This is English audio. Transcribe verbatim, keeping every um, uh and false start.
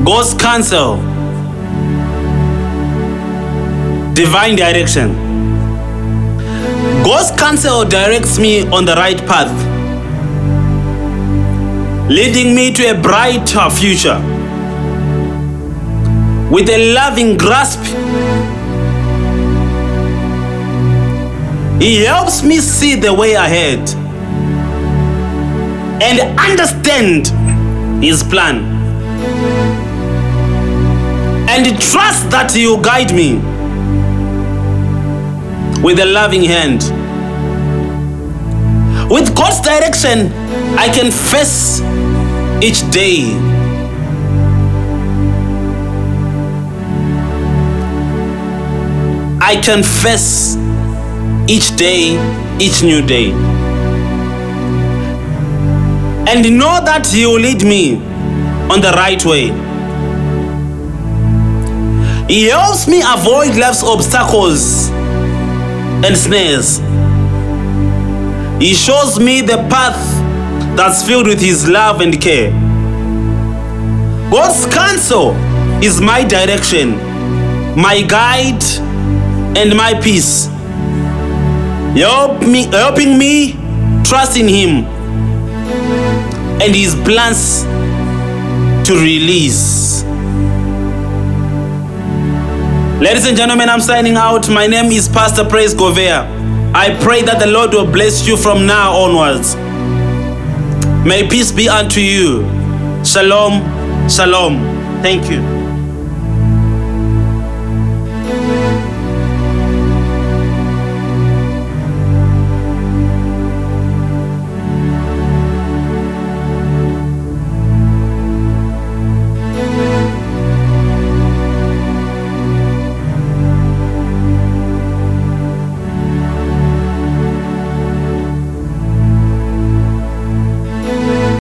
God's counsel, divine direction. God's counsel directs me on the right path, leading me to a brighter future. With a loving grasp, He helps me see the way ahead and understand His plan, and trust that He will guide me with a loving hand. With God's direction, I can face each day. I can face each day, each new day, and know that He will lead me on the right way. He helps me avoid life's obstacles and snares. He shows me the path that's filled with His love and care. God's counsel is my direction, my guide, and my peace. Help me, helping me trust in Him and His plans to release. Ladies and gentlemen, I'm signing out. My name is Pastor Praise Govea. I pray that the Lord will bless you from now onwards. May peace be unto you. Shalom, shalom. Thank you.